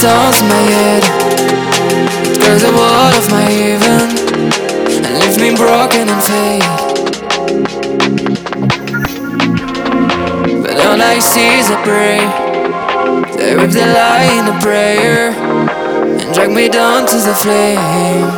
stones in my head. It breaks the wall of my heaven and leaves me broken and fade. But all I see is a prey. They rip the lie in a prayer and drag me down to the flame.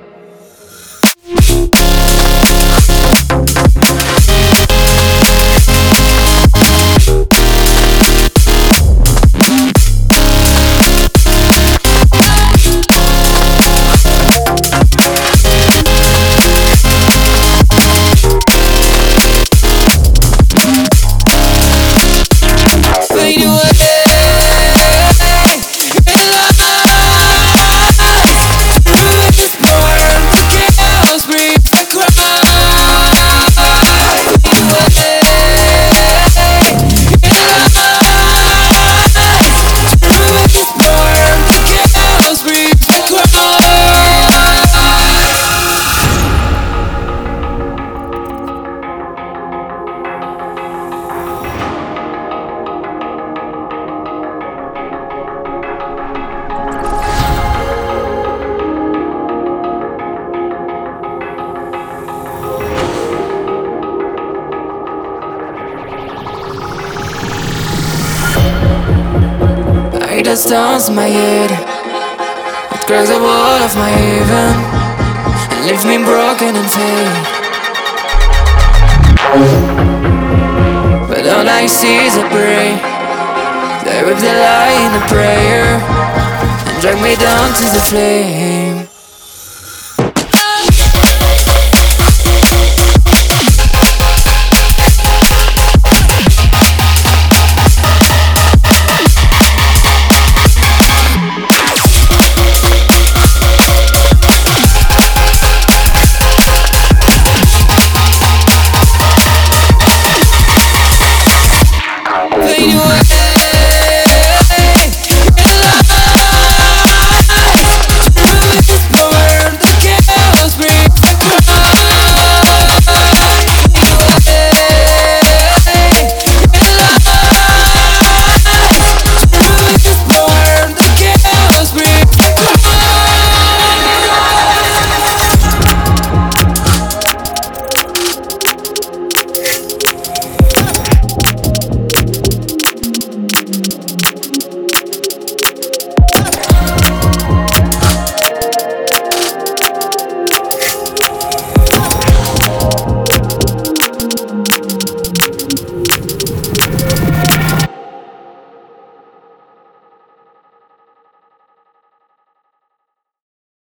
The stones in my head, it cracks the wall of my heaven and leaves me broken and fade. But all I see is a prey. They rip the lie in a prayer and drag me down to the flame.